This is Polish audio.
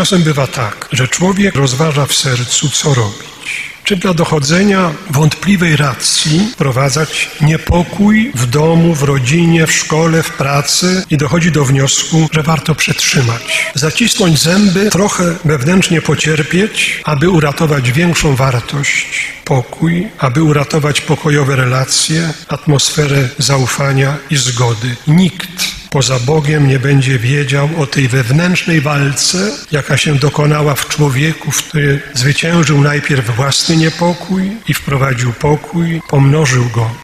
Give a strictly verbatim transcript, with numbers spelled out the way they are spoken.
Czasem bywa tak, że człowiek rozważa w sercu, co robić. Czy dla dochodzenia wątpliwej racji wprowadzać niepokój w domu, w rodzinie, w szkole, w pracy i dochodzi do wniosku, że warto przetrzymać. Zacisnąć zęby, trochę wewnętrznie pocierpieć, aby uratować większą wartość, pokój, aby uratować pokojowe relacje, atmosferę zaufania i zgody. Nikt poza Bogiem nie będzie wiedział o tej wewnętrznej walce, jaka się dokonała w człowieku, który zwyciężył najpierw własny niepokój i wprowadził pokój, pomnożył go.